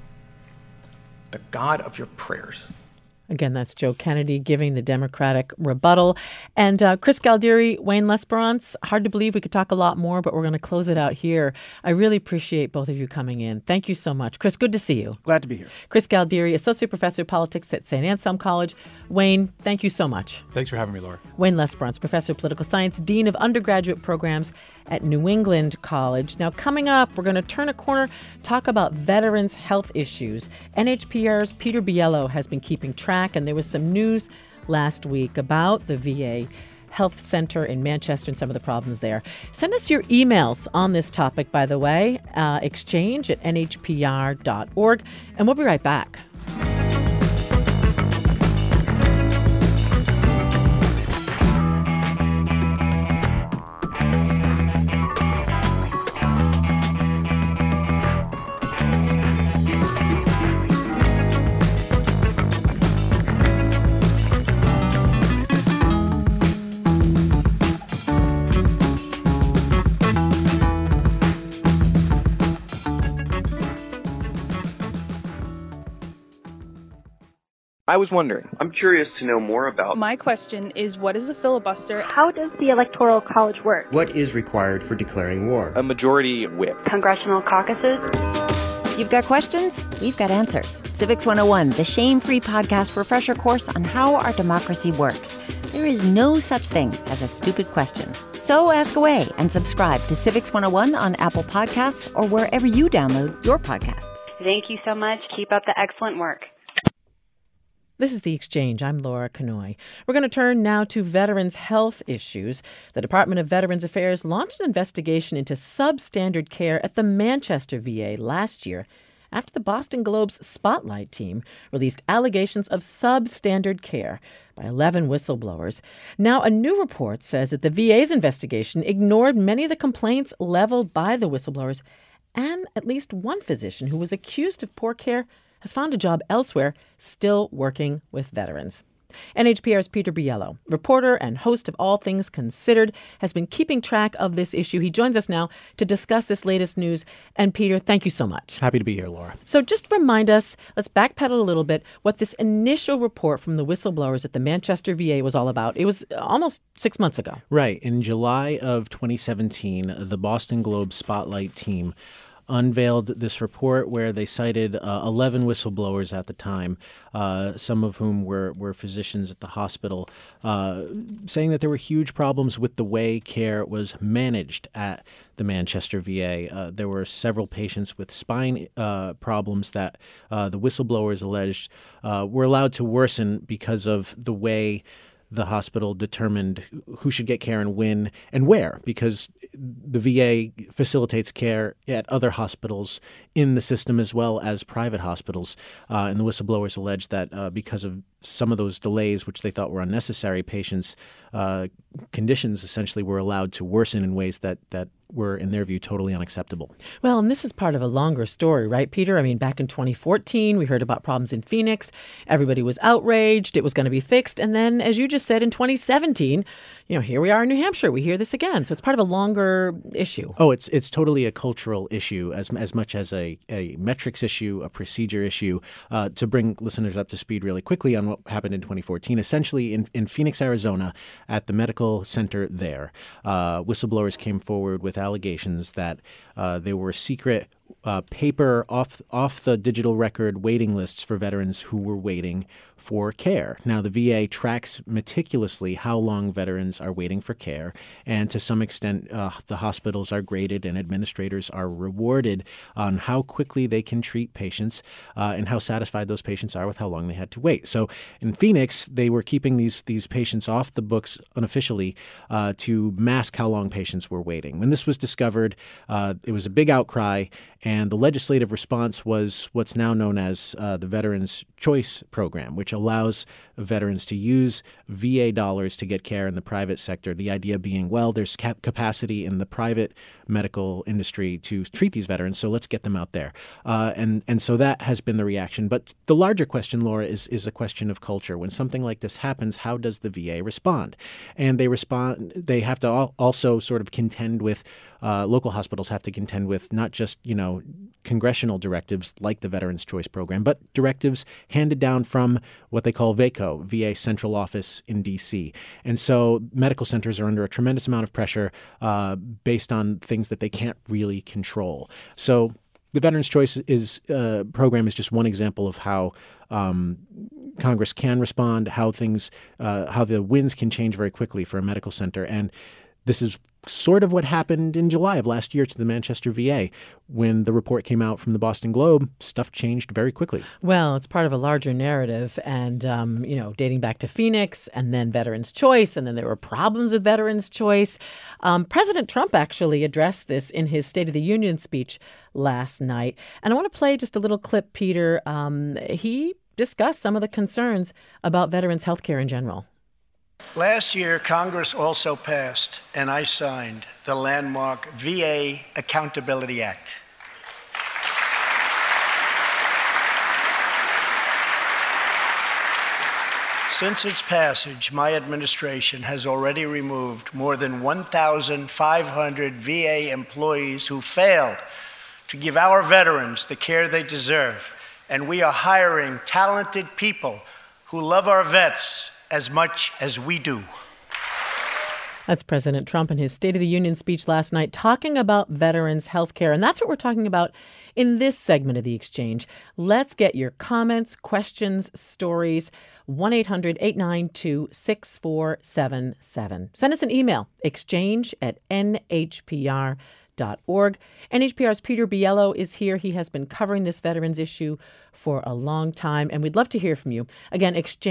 the God of your prayers.
Again, that's Joe Kennedy giving the Democratic rebuttal. And Chris Galdieri, Wayne Lesperance, hard to believe we could talk a lot more, but we're going to close it out here. I really appreciate both of you coming in. Thank you so much. Chris, good to see you.
Glad to be here.
Chris Galdieri, Associate Professor of Politics at St. Anselm College. Wayne, thank you so much.
Thanks for having me, Laura.
Wayne Lesperance, Professor of Political Science, Dean of Undergraduate Programs at New England College. Now, coming up, we're going to turn a corner, talk about veterans' health issues. NHPR's Peter Biello has been keeping track, and there was some news last week about the VA Health Center in Manchester and some of the problems there. Send us your emails on this topic, by the way, exchange@nhpr.org, and we'll be right back.
I was wondering. I'm curious to know more about.
My question is, what is a filibuster?
How does the Electoral College work?
What is required for declaring war?
A majority whip.
Congressional caucuses?
You've got questions? We've got answers. Civics 101, the shame-free podcast refresher course on how our democracy works. There is no such thing as a stupid question. So ask away and subscribe to Civics 101 on Apple Podcasts or wherever you download your podcasts.
Thank you so much. Keep up the excellent work.
This is The Exchange. I'm Laura Kanoy. We're going to turn now to veterans' health issues. The Department of Veterans Affairs launched an investigation into substandard care at the Manchester VA last year after the Boston Globe's Spotlight team released allegations of substandard care by 11 whistleblowers. Now, a new report says that the VA's investigation ignored many of the complaints leveled by the whistleblowers, and at least one physician who was accused of poor care has found a job elsewhere, still working with veterans. NHPR's Peter Biello, reporter and host of All Things Considered, has been keeping track of this issue. He joins us now to discuss this latest news. And Peter, thank you so much.
Happy to be here, Laura.
So just remind us, let's backpedal a little bit, what this initial report from the whistleblowers at the Manchester VA was all about. It was almost 6 months ago.
Right. In July of 2017, the Boston Globe Spotlight team unveiled this report where they cited 11 whistleblowers at the time, some of whom were physicians at the hospital, saying that there were huge problems with the way care was managed at the Manchester VA. There were several patients with spine problems that the whistleblowers alleged were allowed to worsen because of the way the hospital determined who should get care and when and where, because the VA facilitates care at other hospitals in the system as well as private hospitals. And the whistleblowers alleged that because of some of those delays, which they thought were unnecessary, patients' conditions essentially were allowed to worsen in ways that were, in their view, totally unacceptable.
Well, and this is part of a longer story, right, Peter? I mean, back in 2014, we heard about problems in Phoenix. Everybody was outraged. It was going to be fixed. And then, as you just said, in 2017, here we are in New Hampshire. We hear this again. So it's part of a longer issue.
Oh, it's totally a cultural issue as much as a metrics issue, a procedure issue. To bring listeners up to speed really quickly on what happened in 2014, essentially in Phoenix, Arizona, at the medical center there, whistleblowers came forward with allegations that there were secret paper off the digital record waiting lists for veterans who were waiting for care. Now, the VA tracks meticulously how long veterans are waiting for care, and to some extent, the hospitals are graded and administrators are rewarded on how quickly they can treat patients and how satisfied those patients are with how long they had to wait. So in Phoenix, they were keeping these patients off the books unofficially to mask how long patients were waiting. When this was discovered, it was a big outcry, and the legislative response was what's now known as the Veterans Choice Program, which allows veterans to use VA dollars to get care in the private sector. The idea being, well, there's capacity in the private medical industry to treat these veterans, so let's get them out there. And so that has been the reaction. But the larger question, Laura, is a question of culture. When something like this happens, how does the VA respond? And they have to also sort of contend with, local hospitals have to contend with not just, congressional directives like the Veterans Choice Program, but directives handed down from what they call VACO, VA Central Office in D.C. And so medical centers are under a tremendous amount of pressure based on things that they can't really control. So the Veterans Choice Program is just one example of how Congress can respond, how the winds can change very quickly for a medical center. And this is sort of what happened in July of last year to the Manchester VA. When the report came out from the Boston Globe, stuff changed very quickly.
Well, it's part of a larger narrative and, dating back to Phoenix and then Veterans Choice, and then there were problems with Veterans Choice. President Trump actually addressed this in his State of the Union speech last night. And I want to play just a little clip, Peter. He discussed some of the concerns about veterans' health care in general.
Last year, Congress also passed, and I signed, the landmark VA Accountability Act. Since its passage, my administration has already removed more than 1,500 VA employees who failed to give our veterans the care they deserve. And we are hiring talented people who love our vets as much as we do.
That's President Trump in his State of the Union speech last night talking about veterans' health care. And that's what we're talking about in this segment of The Exchange. Let's get your comments, questions, stories. 1-800-892-6477. Send us an email, exchange@nhpr.org. NHPR.org. NHPR's Peter Biello is here. He has been covering this veterans issue for a long time, and we'd love to hear from you. Again,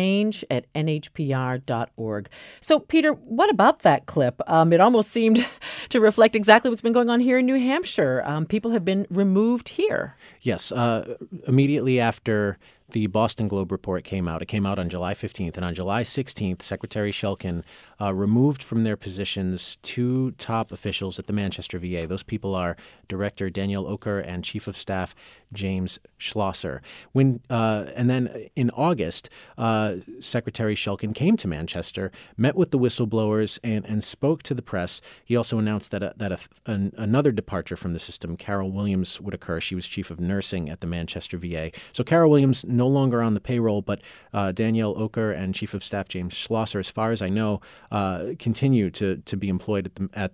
exchange@NHPR.org. So, Peter, what about that clip? It almost seemed to reflect exactly what's been going on here in New Hampshire. People have been removed here.
Yes. Immediately after the Boston Globe report came out. It came out on July 15th. And on July 16th, Secretary Shulkin removed from their positions two top officials at the Manchester VA. Those people are Director Danielle Oker and Chief of Staff James Schlosser. And then in August, Secretary Shulkin came to Manchester, met with the whistleblowers, and spoke to the press. He also announced that another departure from the system, Carol Williams, would occur. She was Chief of Nursing at the Manchester VA. So Carol Williams no longer on the payroll, but Danielle Oker and Chief of Staff James Schlosser, as far as I know, continue to be employed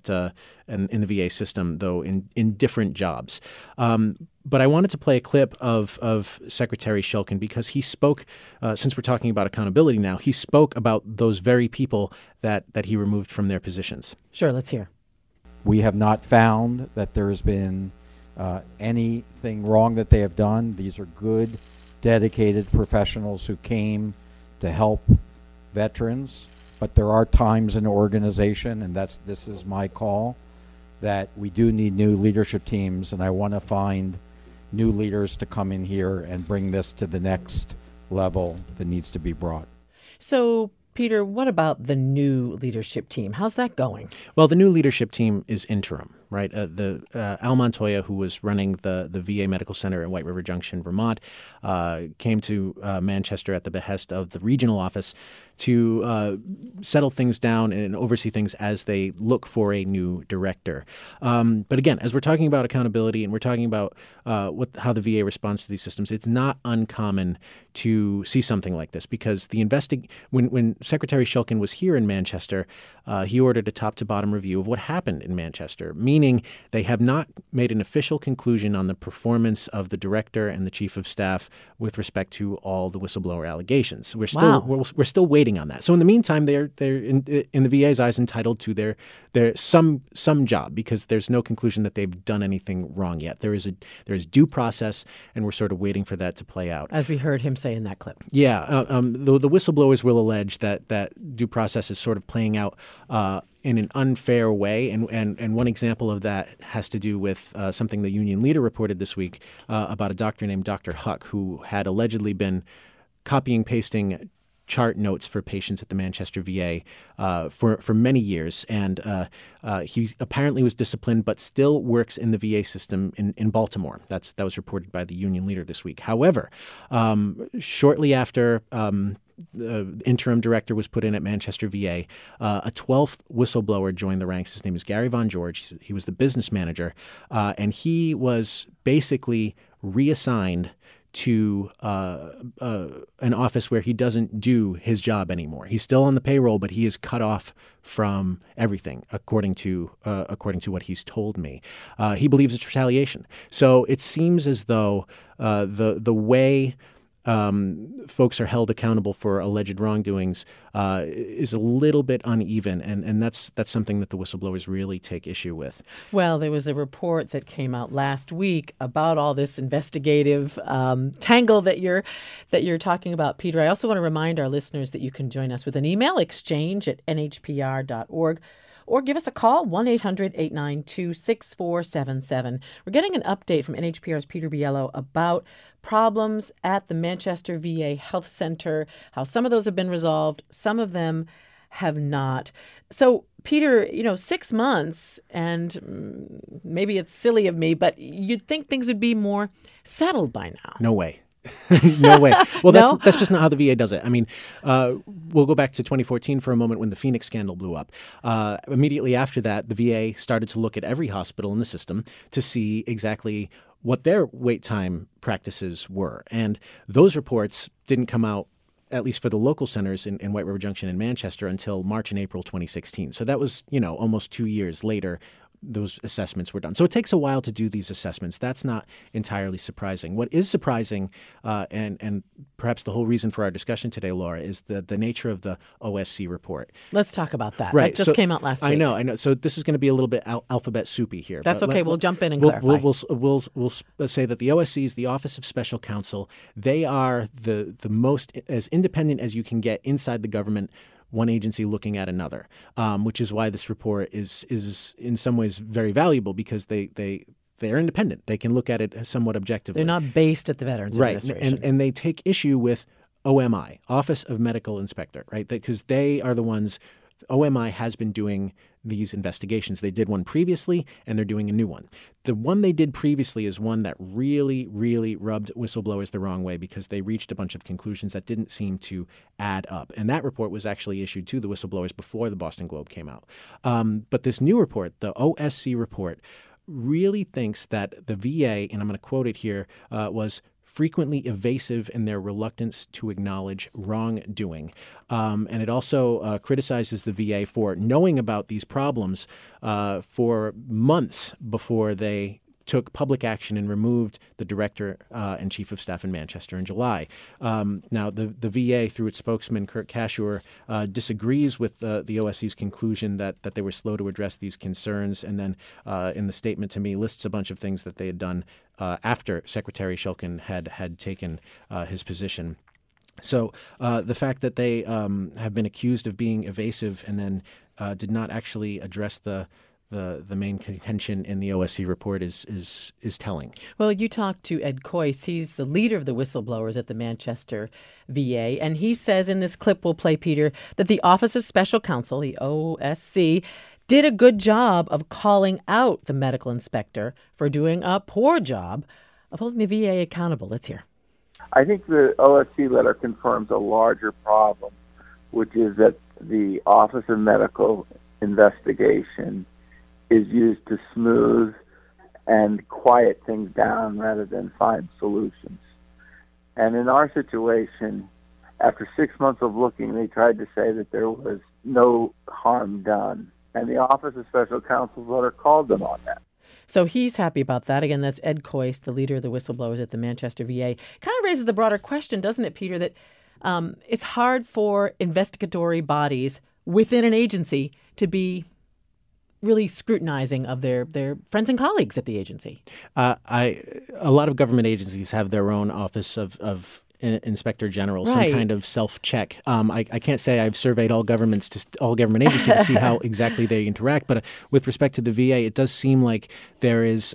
in the VA system, though in different jobs. But I wanted to play a clip of Secretary Shulkin because he spoke, since we're talking about accountability now, he spoke about those very people that he removed from their positions.
Sure, let's hear.
We have not found that there has been anything wrong that they have done. These are good, dedicated professionals who came to help veterans. But there are times in an organization, and this is my call, that we do need new leadership teams, and I want to find new leaders to come in here and bring this to the next level that needs to be brought.
So, Peter, what about the new leadership team? How's that going?
Well, the new leadership team is interim, right? Al Montoya, who was running the VA Medical Center in White River Junction, Vermont, came to Manchester at the behest of the regional office to settle things down and oversee things as they look for a new director. But again, as we're talking about accountability and we're talking about how the VA responds to these systems, it's not uncommon to see something like this because when Secretary Shulkin was here in Manchester, he ordered a top-to-bottom review of what happened in Manchester, meaning they have not made an official conclusion on the performance of the director and the chief of staff with respect to all the whistleblower allegations. We're still waiting on that. So in the meantime, they're in the VA's eyes entitled to their some job because there's no conclusion that they've done anything wrong yet. There is due process, and we're sort of waiting for that to play out.
As we heard him say in that clip.
Yeah, the whistleblowers will allege that due process is sort of playing out in an unfair way, and one example of that has to do with something the Union Leader reported this week about a doctor named Dr. Huck, who had allegedly been copying, pasting chart notes for patients at the Manchester VA for many years, and he apparently was disciplined, but still works in the VA system in Baltimore. That was reported by the Union Leader this week. However, shortly after the interim director was put in at Manchester VA, a 12th whistleblower joined the ranks. His name is Gary Von George. He was the business manager, and he was basically reassigned to an office where he doesn't do his job anymore. He's still on the payroll, but he is cut off from everything, according to what he's told me. He believes it's retaliation. So it seems as though the way folks are held accountable for alleged wrongdoings is a little bit uneven, and that's something that the whistleblowers really take issue with.
Well, there was a report that came out last week about all this investigative tangle that you're talking about, Peter. I also want to remind our listeners that you can join us with an email exchange at nhpr.org. Or give us a call, 1-800-892-6477. We're getting an update from NHPR's Peter Biello about problems at the Manchester VA Health Center, how some of those have been resolved, some of them have not. So, Peter, 6 months, and maybe it's silly of me, but you'd think things would be more settled by now.
No way. No way. Well,
No?
that's just not how the VA does it. I mean, we'll go back to 2014 for a moment when the Phoenix scandal blew up. Immediately after that, the VA started to look at every hospital in the system to see exactly what their wait time practices were. And those reports didn't come out, at least for the local centers in White River Junction and Manchester, until March and April 2016. So that was, almost 2 years later those assessments were done. So it takes a while to do these assessments. That's not entirely surprising. What is surprising, and perhaps the whole reason for our discussion today, Laura, is the nature of the OSC report.
Let's talk about that.
Right.
That just came out last week.
I know. So this is going to be a little bit alphabet soupy here.
That's okay. We'll jump in and clarify.
We'll say that the OSC is the Office of Special Counsel. They are the most as independent as you can get inside the government, one agency looking at another, which is why this report is in some ways very valuable, because they're independent. They can look at it somewhat objectively.
They're not based at the Veterans Administration.
And they take issue with OMI, Office of Medical Inspector, right? Because they are the ones. OMI has been doing these investigations. They did one previously, and they're doing a new one. The one they did previously is one that really, really rubbed whistleblowers the wrong way, because they reached a bunch of conclusions that didn't seem to add up. And that report was actually issued to the whistleblowers before the Boston Globe came out. But this new report, the OSC report, really thinks that the VA, and I'm going to quote it here, was frequently evasive in their reluctance to acknowledge wrongdoing. And it also criticizes the VA for knowing about these problems for months before they took public action and removed the director and chief of staff in Manchester in July. Now, the VA, through its spokesman, Kurt Kashur, disagrees with the OSC's conclusion that they were slow to address these concerns, and then in the statement to me lists a bunch of things that they had done after Secretary Shulkin had taken his position. So the fact that they have been accused of being evasive and then did not actually address the main contention in the OSC report is telling.
Well, you talked to Ed Coyce. He's the leader of the whistleblowers at the Manchester VA, and he says in this clip we'll play, Peter, that the Office of Special Counsel, the OSC, did a good job of calling out the medical inspector for doing a poor job of holding the VA accountable. Let's hear.
I think the OSC letter confirms a larger problem, which is that the Office of Medical Investigation is used to smooth and quiet things down rather than find solutions. And in our situation, after 6 months of looking, they tried to say that there was no harm done. And the Office of Special Counsel's letter called them on that.
So he's happy about that. Again, that's Ed Coyce, the leader of the whistleblowers at the Manchester VA. Kind of raises the broader question, doesn't it, Peter, that it's hard for investigatory bodies within an agency to be really scrutinizing of their friends and colleagues at the agency. A
lot of government agencies have their own office of Inspector General,
right.
Some kind of self-check. I can't say I've surveyed all government agencies to see how exactly they interact, but with respect to the VA, it does seem like there is,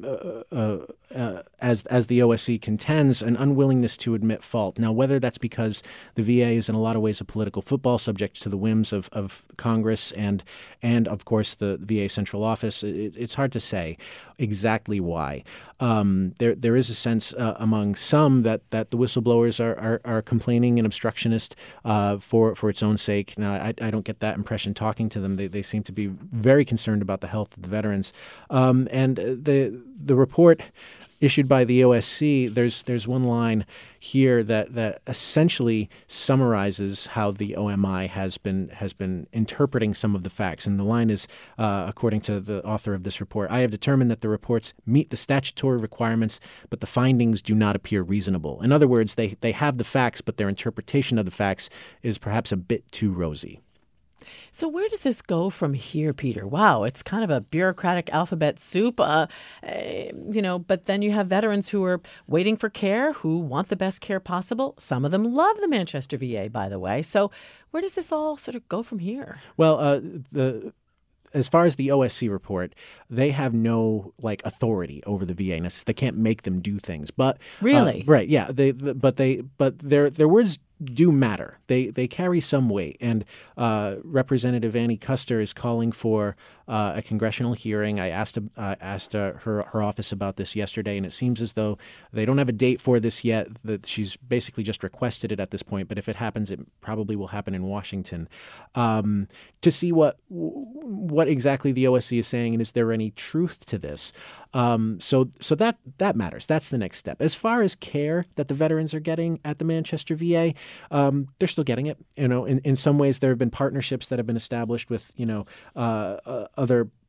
as the OSC contends, an unwillingness to admit fault. Now, whether that's because the VA is in a lot of ways a political football subject to the whims of Congress and of course the VA central office, it's hard to say exactly why. There is a sense among some that the whistleblowers are complaining and obstructionist for its own sake. Now, I don't get that impression talking to them. They seem to be very concerned about the health of the veterans. And the report issued by the OSC, there's one line here that essentially summarizes how the OMI has been interpreting some of the facts. And the line is, according to the author of this report, "I have determined that the reports meet the statutory requirements, but the findings do not appear reasonable." In other words, they have the facts, but their interpretation of the facts is perhaps a bit too rosy.
So where does this go from here, Peter? Wow, it's kind of a bureaucratic alphabet soup, but then you have veterans who are waiting for care, who want the best care possible. Some of them love the Manchester VA, by the way. So where does this all sort of go from here?
Well, as far as the OSC report, they have no authority over the VA. They can't make them do things. But
really,
right? Yeah. But their words do matter. They carry some weight. And Representative Annie Kuster is calling for a congressional hearing. I asked her office about this yesterday, and it seems as though they don't have a date for this yet. That she's basically just requested it at this point. But if it happens, it probably will happen in Washington to see what exactly the OSC is saying, and is there any truth to this? So that matters. That's the next step. As far as care that the veterans are getting at the Manchester VA, they're still getting it. In some ways, there have been partnerships that have been established with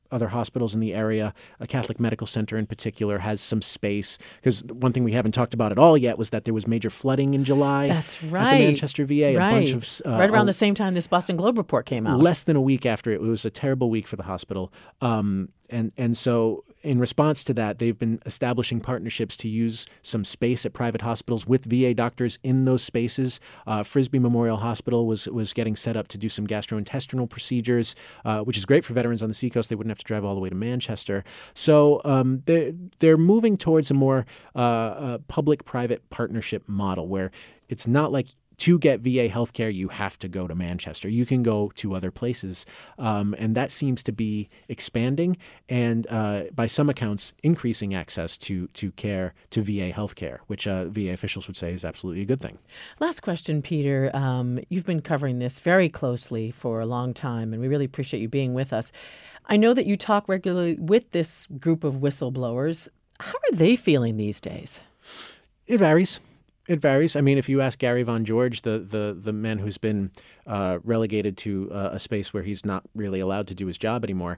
other hospitals in the area. A Catholic Medical Center in particular has some space, because one thing we haven't talked about at all yet was that there was major flooding in July.
That's right.
At the Manchester VA.
Right.
A bunch of
right around the same time this Boston Globe report came out.
Less than a week after. It was a terrible week for the hospital. And so in response to that, they've been establishing partnerships to use some space at private hospitals with VA doctors in those spaces. Frisbee Memorial Hospital was getting set up to do some gastrointestinal procedures, which is great for veterans on the seacoast. They wouldn't have to drive all the way to Manchester. So they're moving towards a more public-private partnership model where it's not like to get VA healthcare, you have to go to Manchester. You can go to other places. And that seems to be expanding and, by some accounts, increasing access to care, to VA healthcare, which VA officials would say is absolutely a good thing.
Last question, Peter. You've been covering this very closely for a long time, and we really appreciate you being with us. I know that you talk regularly with this group of whistleblowers. How are they feeling these days?
It varies. It varies. I mean, if you ask Gary Von George, the man who's been relegated to a space where he's not really allowed to do his job anymore,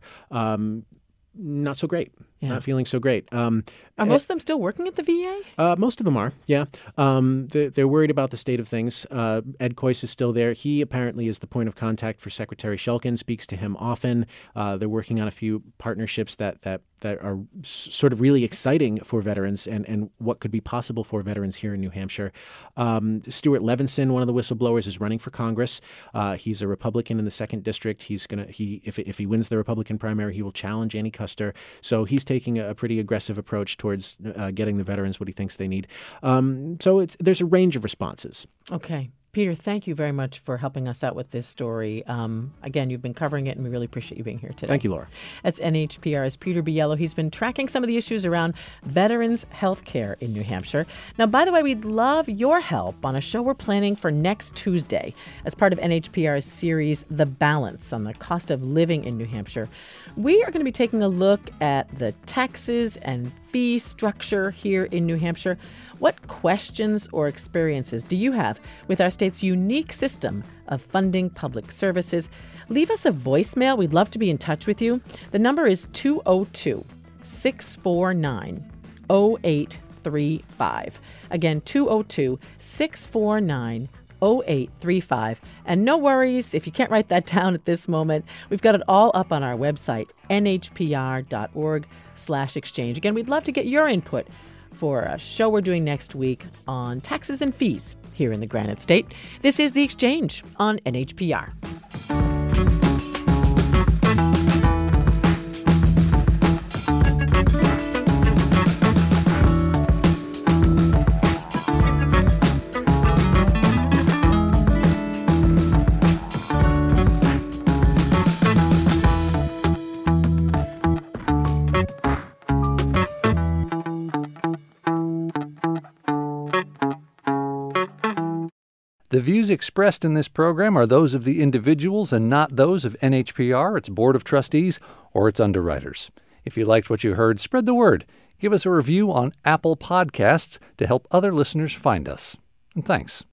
not so great. Yeah. Not feeling so great.
Are most of them still working at the VA?
Most of them are, yeah. They're worried about the state of things. Ed Coyce is still there. He apparently is the point of contact for Secretary Shulkin, speaks to him often. They're working on a few partnerships that are sort of really exciting for veterans and what could be possible for veterans here in New Hampshire. Stuart Levinson, one of the whistleblowers, is running for Congress. He's a Republican in the 2nd District. If he wins the Republican primary, he will challenge Annie Kuster. So he's taking a pretty aggressive approach towards getting the veterans what he thinks they need. So there's a range of responses.
Okay. Peter, thank you very much for helping us out with this story. Again, you've been covering it, and we really appreciate you being here today.
Thank you, Laura.
That's NHPR's Peter Biello. He's been tracking some of the issues around veterans' health care in New Hampshire. Now, by the way, we'd love your help on a show we're planning for next Tuesday as part of NHPR's series, The Balance, on the cost of living in New Hampshire. We are going to be taking a look at the taxes and fee structure here in New Hampshire. What questions or experiences do you have with our state's unique system of funding public services? Leave us a voicemail. We'd love to be in touch with you. The number is 202-649-0835. Again, 202-649-0835. And no worries if you can't write that down at this moment. We've got it all up on our website, nhpr.org/exchange. Again, we'd love to get your input for a show we're doing next week on taxes and fees here in the Granite State. This is The Exchange on NHPR.
The views expressed in this program are those of the individuals and not those of NHPR, its Board of Trustees, or its underwriters. If you liked what you heard, spread the word. Give us a review on Apple Podcasts to help other listeners find us. And thanks.